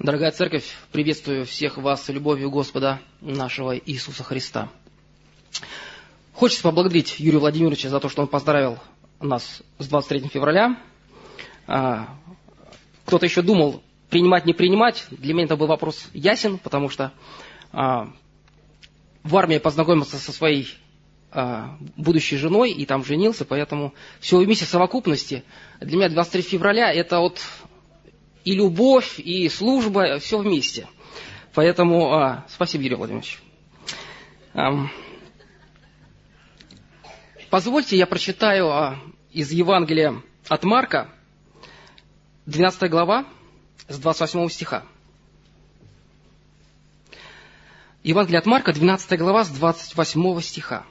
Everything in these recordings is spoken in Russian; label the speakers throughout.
Speaker 1: Дорогая Церковь, приветствую всех вас любовью Господа нашего Иисуса Христа. Хочется поблагодарить Юрия Владимировича за то, что он поздравил нас с 23 февраля. Кто-то еще думал, принимать, не принимать. Для меня это был вопрос ясен, потому что в армии познакомился со своей будущей женой и там женился, поэтому все вместе в совокупности. Для меня 23 февраля это вот и любовь, и служба, все вместе. Поэтому спасибо, Юрий Владимирович. Позвольте, я прочитаю из Евангелия от Марка, 12 глава, с 28 стиха. Евангелие от Марка, 12 глава, с 28 стиха.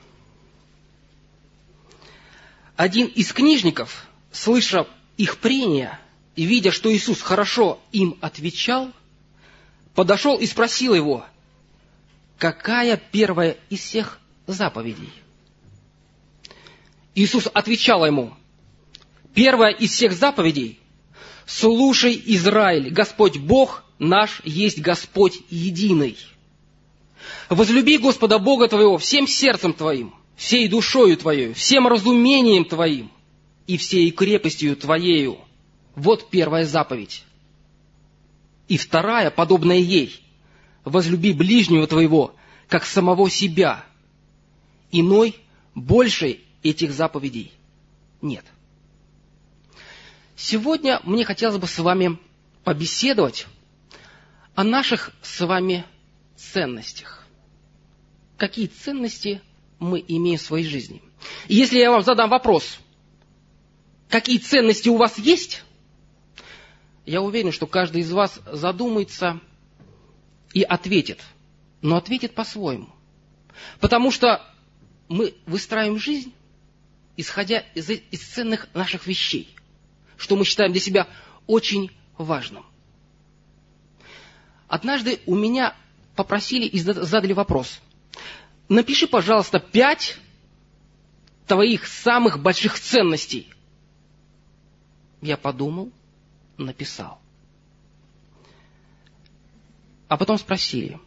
Speaker 1: Один из книжников, слыша их прения и видя, что Иисус хорошо им отвечал, подошел и спросил его, какая первая из всех заповедей? Иисус отвечал ему, первая из всех заповедей, слушай, Израиль, Господь Бог наш есть Господь единый. Возлюби Господа Бога твоего всем сердцем твоим, всей душою твоей, всем разумением твоим и всей крепостью твоею. Вот первая заповедь. И вторая, подобная ей, возлюби ближнего твоего, как самого себя. Иной, большей этих заповедей нет. Сегодня мне хотелось бы с вами побеседовать о наших с вами ценностях. Какие ценности мы имеем в своей жизни? И если я вам задам вопрос, какие ценности у вас есть, я уверен, что каждый из вас задумается и ответит, но ответит по-своему. Потому что мы выстраиваем жизнь, исходя из ценных наших вещей, что мы считаем для себя очень важным. Однажды у меня попросили и задали вопрос. Напиши, пожалуйста, 5 твоих самых больших ценностей. Я подумал, написал. А потом спросили,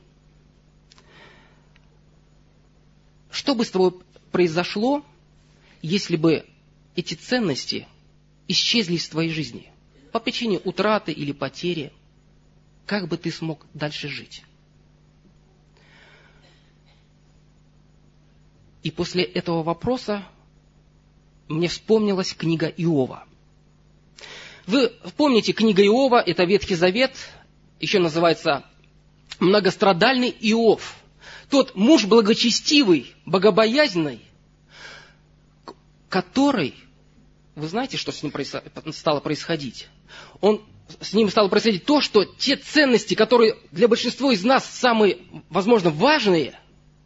Speaker 1: что бы с тобой произошло, если бы эти ценности исчезли из твоей жизни по причине утраты или потери, как бы ты смог дальше жить? И после этого вопроса мне вспомнилась книга Иова. Вы помните, книга Иова, это Ветхий Завет, еще называется многострадальный Иов. Тот муж благочестивый, богобоязненный, который, вы знаете, что с ним стало происходить? С ним стало происходить то, что те ценности, которые для большинства из нас самые, возможно, важные,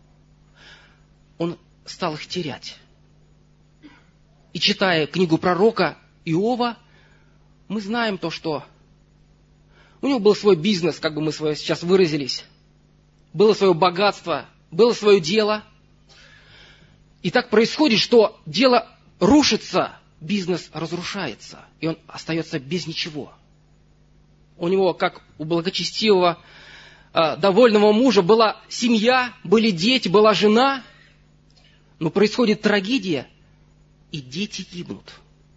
Speaker 1: он стал их терять. И читая книгу пророка Иова, мы знаем то, что у него был свой бизнес, как бы мы сейчас выразились, было свое богатство, было свое дело. И так происходит, что дело рушится, бизнес разрушается, и он остается без ничего. У него, как у благочестивого, довольного мужа, была семья, были дети, была жена, но происходит трагедия, и дети гибнут.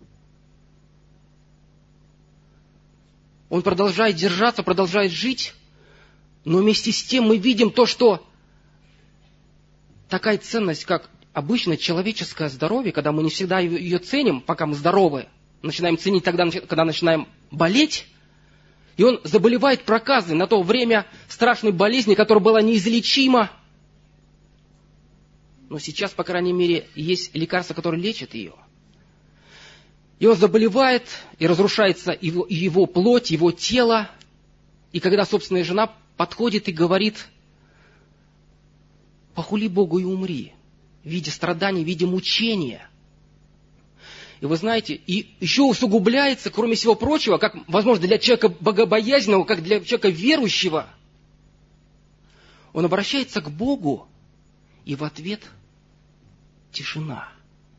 Speaker 1: Он продолжает держаться, продолжает жить, но вместе с тем мы видим то, что такая ценность, как обычное человеческое здоровье, когда мы не всегда ее ценим, пока мы здоровы, начинаем ценить тогда, когда начинаем болеть, и он заболевает проказой на то время страшной болезни, которая была неизлечима. Но сейчас, по крайней мере, есть лекарства, которые лечат ее. И он заболевает, и разрушается его плоть, его тело. И когда собственная жена подходит и говорит, похули Богу и умри, видя страдания, видя мучения. И вы знаете, и еще усугубляется, кроме всего прочего, как, возможно, для человека богобоязненного, как для человека верующего, он обращается к Богу, и в ответ тишина.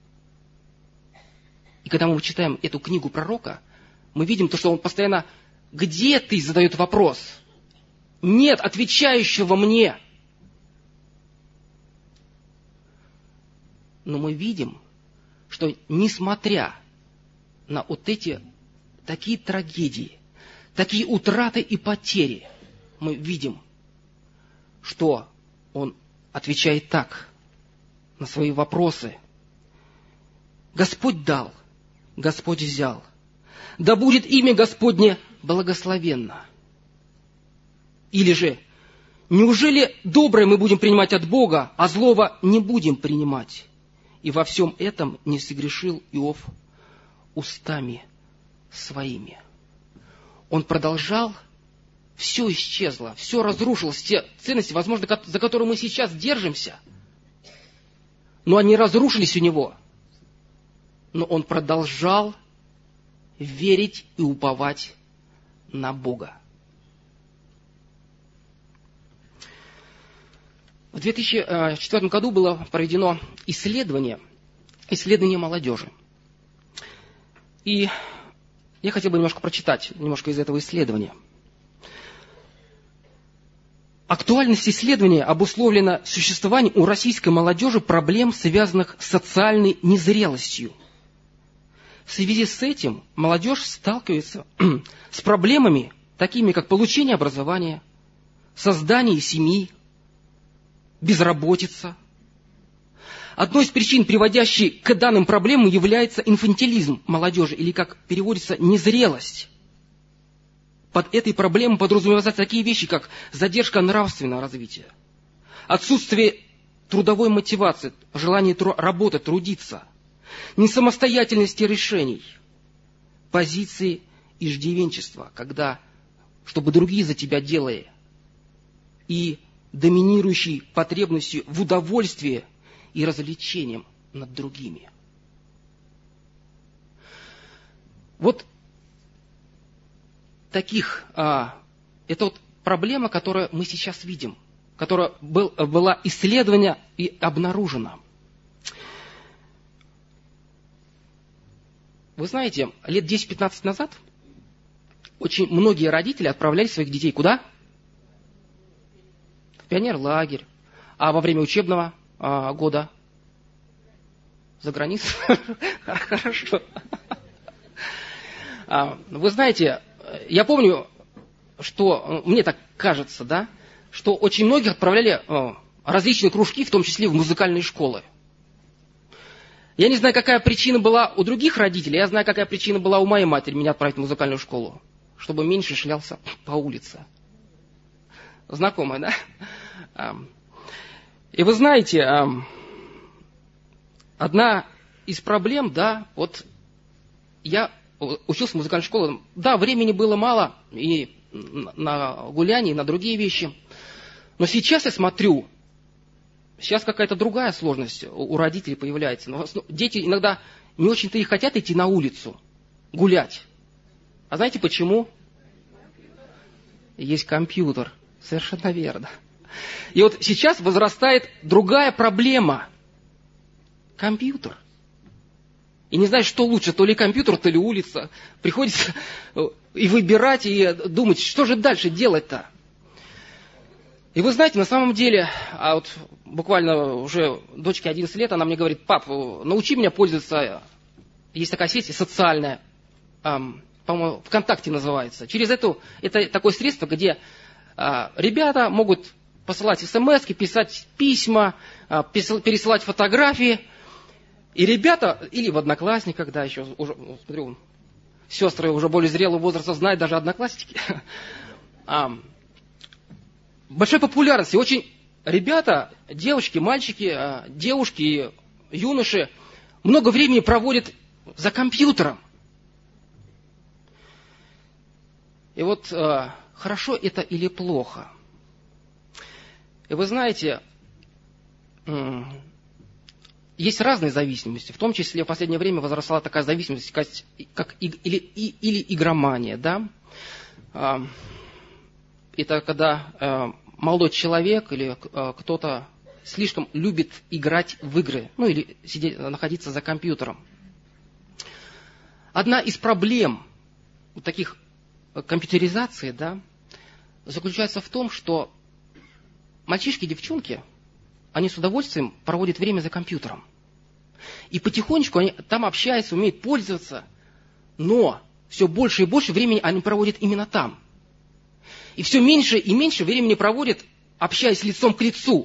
Speaker 1: И когда мы читаем эту книгу пророка, мы видим то, что он постоянно, где ты, задает вопрос. нет отвечающего мне. Но мы видим, что несмотря на вот эти такие трагедии, такие утраты и потери, мы видим, что он отвечает так на свои вопросы. Господь дал, Господь взял. Да будет имя Господне благословенно. Или же, неужели доброе мы будем принимать от Бога, а злого не будем принимать? И во всем этом не согрешил Иов устами своими. Он продолжал, все исчезло, все разрушилось, те ценности, возможно, за которые мы сейчас держимся, но они разрушились у него. Но он продолжал верить и уповать на Бога. В 2004 году было проведено исследование молодежи. И я хотел бы немножко прочитать из этого исследования. Актуальность исследования обусловлена существованием у российской молодежи проблем, связанных с социальной незрелостью. В связи с этим молодежь сталкивается с проблемами, такими как получение образования, создание семьи, безработица. Одной из причин, приводящей к данным проблемам, является инфантилизм молодежи, или, как переводится, незрелость. Под этой проблемой подразумеваются такие вещи, как задержка нравственного развития, отсутствие трудовой мотивации, желание работать, трудиться, несамостоятельности решений, позиции иждивенчества, когда, чтобы другие за тебя делали, и доминирующей потребностью в удовольствии и развлечением над другими. Вот это вот проблема, которую мы сейчас видим, которая была исследована и обнаружена. Вы знаете, лет 10-15 назад очень многие родители отправляли своих детей куда? В пионерлагерь. А во время учебного года? За границу? Хорошо. Вы знаете, я помню, что, мне так кажется, да, что очень многих отправляли различные кружки, в том числе в музыкальные школы. Я не знаю, какая причина была у других родителей, я знаю, какая причина была у моей матери меня отправить в музыкальную школу, чтобы меньше шлялся по улице. Знакомая, да? И вы знаете, одна из проблем, да, вот я учился в музыкальной школе, да, времени было мало и на гуляние, и на другие вещи, но сейчас я смотрю, сейчас какая-то другая сложность у родителей появляется. Но дети иногда не очень-то и хотят идти на улицу, гулять. А знаете почему? Есть компьютер. Совершенно верно. И вот сейчас возрастает другая проблема. Компьютер. И не знаешь, что лучше, то ли компьютер, то ли улица. Приходится и выбирать, и думать, что же дальше делать-то. И вы знаете, на самом деле, вот буквально уже дочке 11 лет, она мне говорит: пап, научи меня пользоваться, есть такая сеть социальная, по-моему, ВКонтакте называется. это такое средство, где ребята могут посылать смс-ки, писать письма, пересылать фотографии. И ребята, или в Одноклассниках, да, еще уже, смотрю, сестры уже более зрелого возраста знают, даже Одноклассники. Большой популярности. Очень ребята, девочки, мальчики, девушки, юноши много времени проводят за компьютером. И вот хорошо это или плохо? И вы знаете, есть разные зависимости. В том числе в последнее время возросла такая зависимость, как или игромания. Да? Это когда молодой человек или кто-то слишком любит играть в игры, ну или находиться за компьютером. Одна из проблем таких компьютеризации, да, заключается в том, что мальчишки и девчонки, они с удовольствием проводят время за компьютером. И потихонечку они там общаются, умеют пользоваться, но все больше и больше времени они проводят именно там. И все меньше и меньше времени проводят, общаясь лицом к лицу.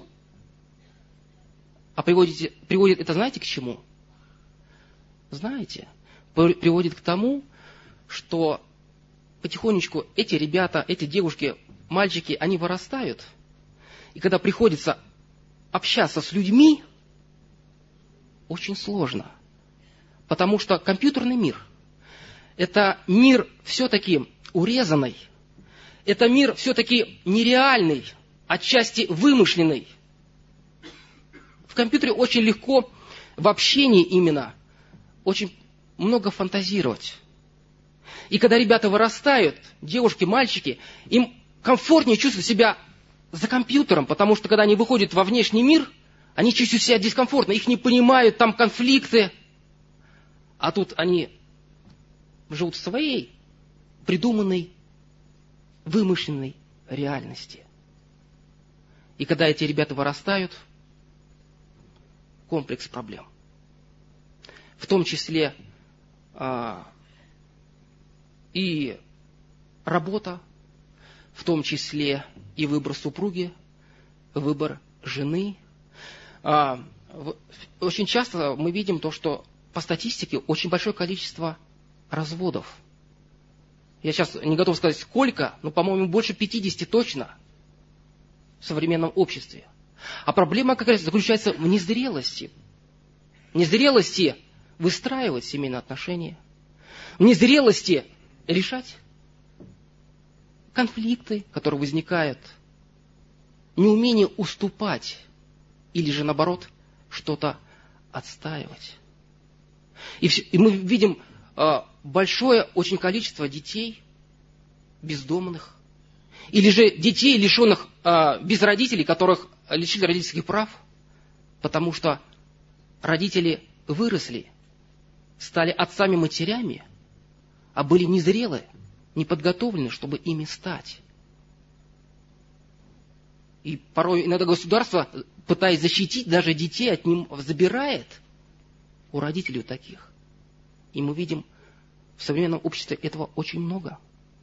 Speaker 1: А приводит это, знаете, к чему? Знаете, приводит к тому, что потихонечку эти ребята, эти девушки, мальчики, они вырастают. И когда приходится общаться с людьми, очень сложно. Потому что компьютерный мир – это мир все-таки урезанный, это мир все-таки нереальный, отчасти вымышленный. В компьютере очень легко в общении именно очень много фантазировать. И когда ребята вырастают, девушки, мальчики, им комфортнее чувствовать себя за компьютером, потому что когда они выходят во внешний мир, они чувствуют себя дискомфортно, их не понимают, там конфликты. А тут они живут в своей придуманной, вымышленной реальности. И когда эти ребята вырастают, комплекс проблем. В том числе и работа, в том числе и выбор супруги, выбор жены. Очень часто мы видим то, что по статистике очень большое количество разводов. Я сейчас не готов сказать сколько, но, по-моему, больше 50 точно в современном обществе. А проблема как раз заключается в незрелости. Незрелости выстраивать семейные отношения. В незрелости решать конфликты, которые возникают. Неумение уступать. Или же, наоборот, что-то отстаивать. И мы видим большое очень количество детей бездомных. Или же детей, лишенных без родителей, которых лишили родительских прав. Потому что родители выросли, стали отцами-матерями, а были незрелы, не подготовлены, чтобы ими стать. И порой иногда государство, пытаясь защитить даже детей, от них забирает у родителей таких. И мы видим в современном обществе этого очень много.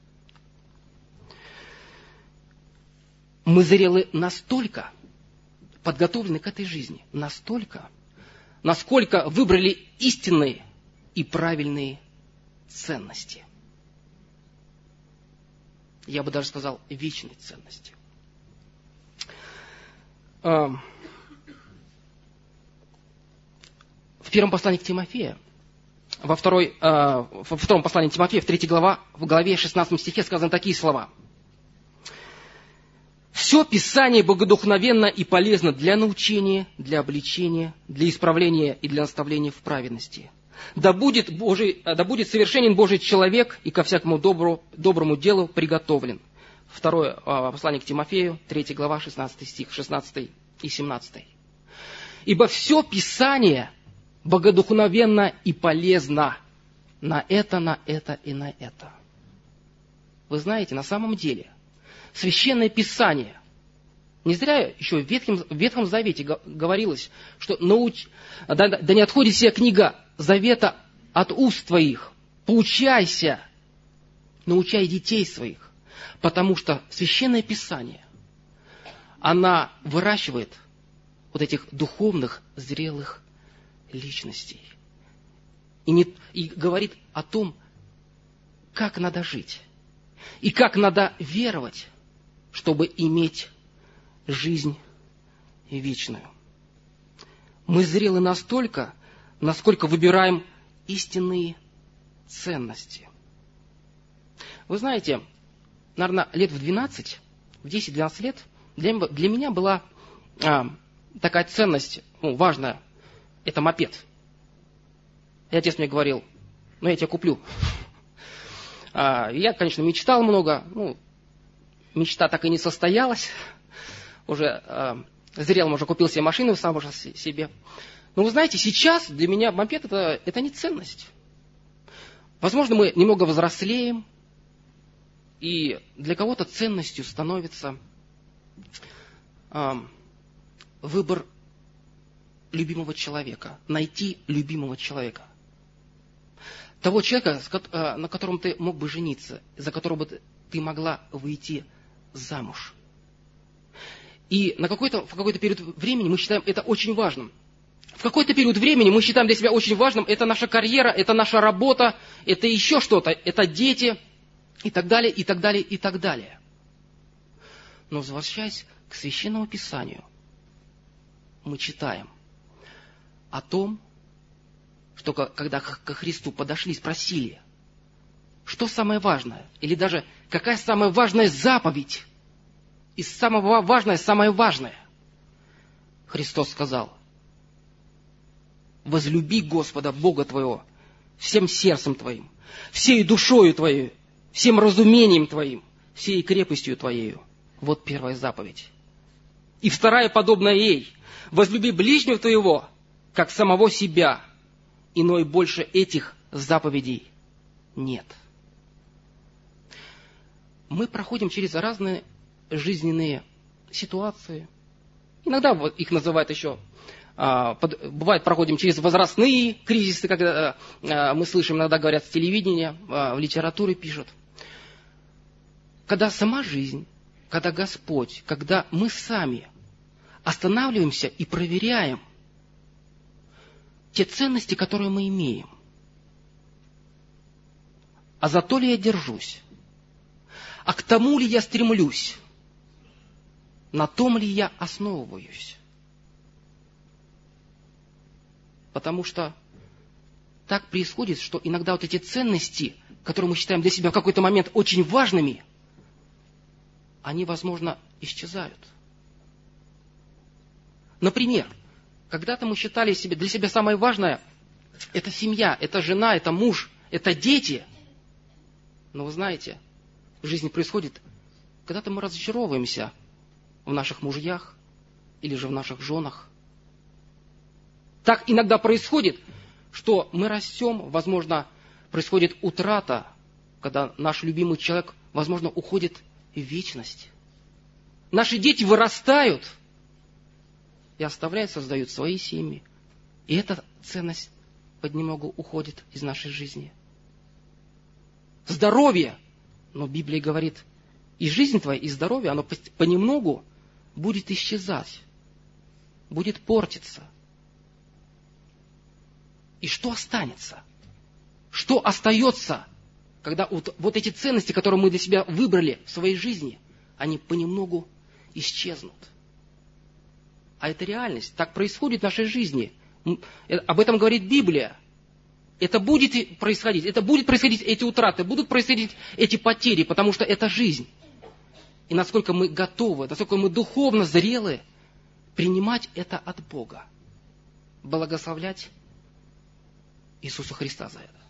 Speaker 1: Мы зрелы настолько, подготовлены к этой жизни, настолько, насколько выбрали истинные и правильные ценности. Я бы даже сказал, вечные ценности. В первом послании к Тимофею, во втором послании к Тимофею, в 3 глава, в главе 16 стихе сказаны такие слова. «Все Писание богодухновенно и полезно для научения, для обличения, для исправления и для наставления в праведности. Да будет совершенен Божий человек и ко всякому доброму делу приготовлен». Второе послание к Тимофею, 3 глава, 16 стих, 16 и 17. «Ибо все Писание богодухновенно и полезно на это и на это». Вы знаете, на самом деле, Священное Писание, не зря еще в Ветхом Завете говорилось, что да не отходит сия книга завета от уст твоих, поучайся, научай детей своих, потому что Священное Писание, она выращивает вот этих духовных, зрелых личностей. И говорит о том, как надо жить, и как надо веровать, чтобы иметь жизнь вечную. Мы зрелы настолько, насколько выбираем истинные ценности. Вы знаете, наверное, лет в 12, в 10-12 лет для меня была такая ценность, важная, это мопед. И отец мне говорил, я тебя куплю. Я, конечно, мечтал много, мечта так и не состоялась. Уже зрелым уже купил себе машину, сам уже себе. Но вы знаете, сейчас для меня мопед это не ценность. Возможно, мы немного взрослеем, И для кого-то ценностью становится выбор любимого человека, найти любимого человека. Того человека, на котором ты мог бы жениться, за которого бы ты могла выйти замуж. И в какой-то период времени мы считаем это очень важным. В какой-то период времени мы считаем для себя очень важным, это наша карьера, это наша работа, это еще что-то, это дети и так далее, и так далее, и так далее. Но возвращаясь к Священному Писанию, мы читаем о том, что когда ко Христу подошли, спросили, что самое важное, или даже какая самая важная заповедь, из самого важного самое важное. Христос сказал: возлюби Господа Бога твоего всем сердцем твоим, всей душою твоей, всем разумением твоим, всей крепостью твоею. Вот первая заповедь. И вторая, подобная ей: возлюби ближнего твоего, как самого себя. Иной больше этих заповедей нет. Мы проходим через разные жизненные ситуации. Иногда их называют еще, бывает, проходим через возрастные кризисы, когда мы слышим, иногда говорят с телевидения, в литературе пишут. Когда сама жизнь, когда Господь, когда мы сами останавливаемся и проверяем те ценности, которые мы имеем. А за то ли я держусь? А к тому ли я стремлюсь? На том ли я основываюсь? Потому что так происходит, что иногда вот эти ценности, которые мы считаем для себя в какой-то момент очень важными, они, возможно, исчезают. Например, когда-то мы считали для себя самое важное – это семья, это жена, это муж, это дети. Но вы знаете, в жизни происходит, когда-то мы разочаровываемся в наших мужьях или же в наших женах. Так иногда происходит, что мы растем, возможно, происходит утрата, когда наш любимый человек, возможно, уходит в вечность. Наши дети вырастают и оставляют, создают свои семьи. И эта ценность понемногу уходит из нашей жизни. Здоровье. Но Библия говорит, и жизнь твоя, и здоровье, оно понемногу будет исчезать, будет портиться. И что останется? Что остается, когда вот эти ценности, которые мы для себя выбрали в своей жизни, они понемногу исчезнут? А это реальность. Так происходит в нашей жизни. Об этом говорит Библия. Это будет происходить эти утраты, будут происходить эти потери, потому что это жизнь. И насколько мы готовы, насколько мы духовно зрелы принимать это от Бога. Благословлять Иисуса Христа за это.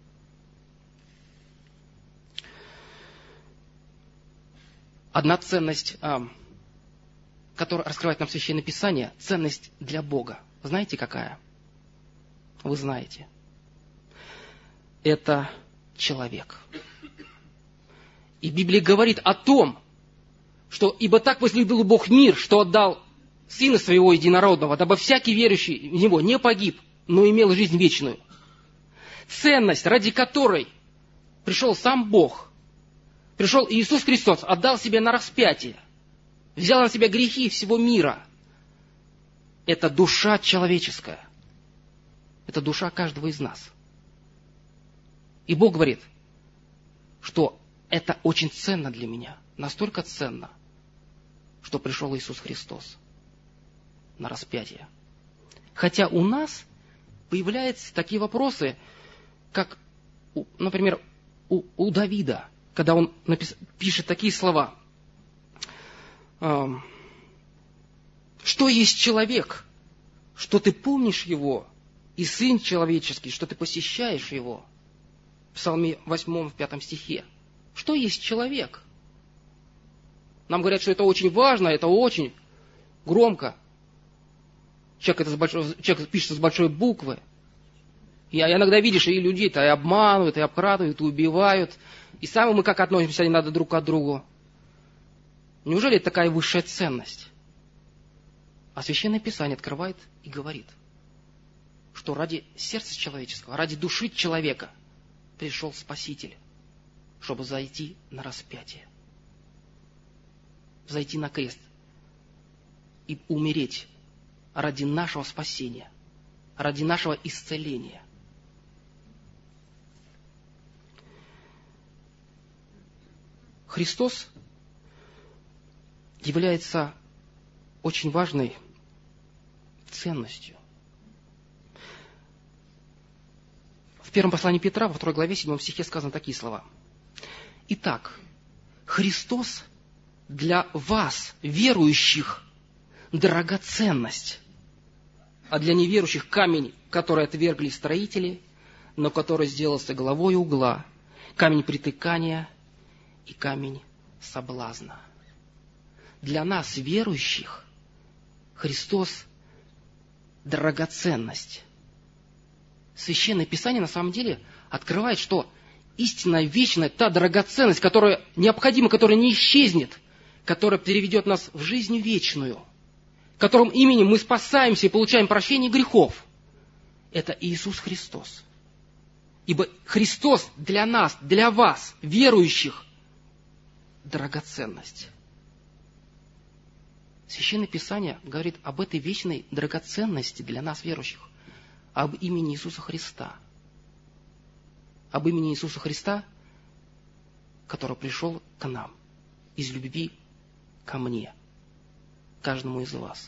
Speaker 1: Одна ценность, которую раскрывает нам Священное Писание, ценность для Бога. Знаете, какая? Вы знаете. Это человек. И Библия говорит о том, что «Ибо так возлюбил Бог мир, что отдал Сына Своего Единородного, дабы всякий верующий в Него не погиб, но имел жизнь вечную». Ценность, ради которой пришел сам Бог, пришел Иисус Христос, отдал себя на распятие, взял на себя грехи всего мира. Это душа человеческая. Это душа каждого из нас. И Бог говорит, что это очень ценно для меня. Настолько ценно, что пришел Иисус Христос на распятие. Хотя у нас появляются такие вопросы, как, например, у Давида, когда он пишет такие слова. Что есть человек, что ты помнишь его, и сын человеческий, что ты посещаешь его. В Псалме 8, в 5 стихе. Что есть человек? Нам говорят, что это очень важно, это очень громко. Человек пишется с большой буквы. И иногда видишь, и людей-то и обманывают, и обкрадывают, и убивают. И сами мы как относимся иногда друг к другу. Неужели это такая высшая ценность? А Священное Писание открывает и говорит, что ради сердца человеческого, ради души человека пришел Спаситель, чтобы зайти на распятие, зайти на крест и умереть ради нашего спасения, ради нашего исцеления. Христос является очень важной ценностью. В первом послании Петра, во 2 главе, 7 стихе сказаны такие слова. Итак, Христос для вас, верующих, драгоценность, а для неверующих камень, который отвергли строители, но который сделался головой угла, камень притыкания и камень соблазна. Для нас, верующих, Христос – драгоценность. Священное Писание на самом деле открывает, что истинная, вечная, та драгоценность, которая необходима, которая не исчезнет, которая переведет нас в жизнь вечную, которым именем мы спасаемся и получаем прощение грехов, это Иисус Христос. Ибо Христос для нас, для вас, верующих, драгоценность. Священное Писание говорит об этой вечной драгоценности для нас, верующих, об имени Иисуса Христа. Об имени Иисуса Христа, который пришел к нам из любви ко мне, каждому из вас.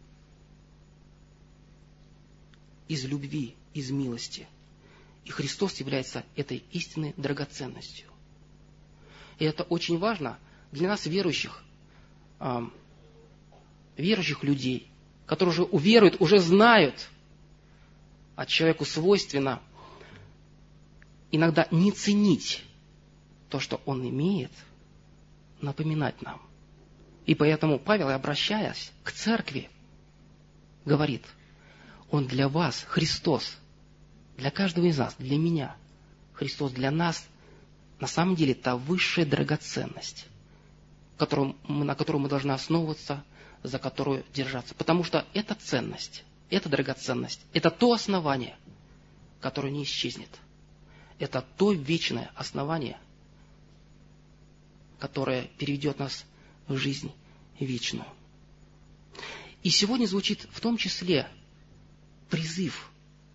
Speaker 1: Из любви, из милости. И Христос является этой истинной драгоценностью. И это очень важно для нас, верующих, верующих людей, которые уже уверуют, уже знают, а человеку свойственно иногда не ценить то, что он имеет, напоминать нам. И поэтому Павел, обращаясь к церкви, говорит, он для вас, Христос, для каждого из нас, для меня, Христос для нас, на самом деле, та высшая драгоценность, на которую мы должны основываться, за которую держаться. Потому что эта ценность, эта драгоценность, это то основание, которое не исчезнет. Это то вечное основание, которое переведет нас в жизнь вечную. И сегодня звучит в том числе призыв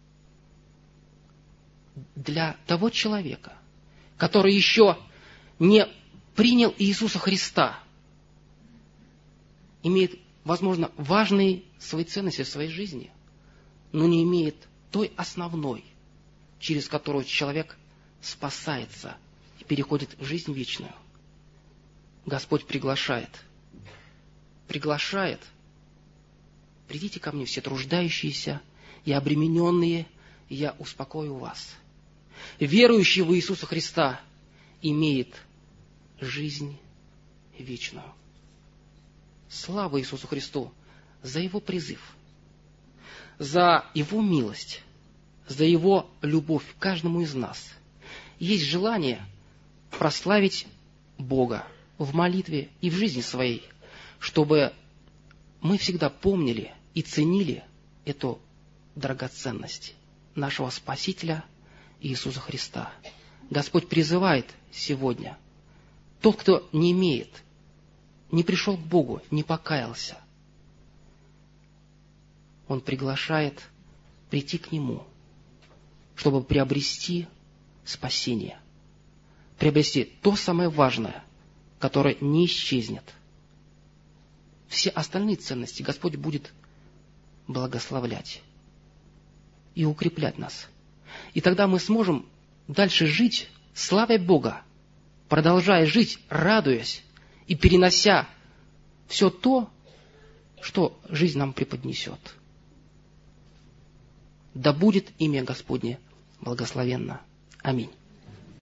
Speaker 1: для того человека, который еще не принял Иисуса Христа, имеет, возможно, важные свои ценности в своей жизни, но не имеет той основной, через которую человек спасается и переходит в жизнь вечную. Господь приглашает. Придите ко мне все труждающиеся и обремененные, и я успокою вас. Верующий в Иисуса Христа имеет жизнь вечную. Слава Иисусу Христу за Его призыв, за Его милость, за Его любовь к каждому из нас. Есть желание прославить Бога в молитве и в жизни своей, чтобы мы всегда помнили и ценили эту драгоценность нашего Спасителя Иисуса Христа. Господь призывает сегодня: тот, кто не имеет, не пришел к Богу, не покаялся, Он приглашает прийти к Нему, чтобы приобрести спасение, приобрести то самое важное, которое не исчезнет. Все остальные ценности Господь будет благословлять и укреплять нас. И тогда мы сможем дальше жить, славя Бога, продолжая жить, радуясь и перенося все то, что жизнь нам преподнесет. Да будет имя Господне благословенно. Аминь.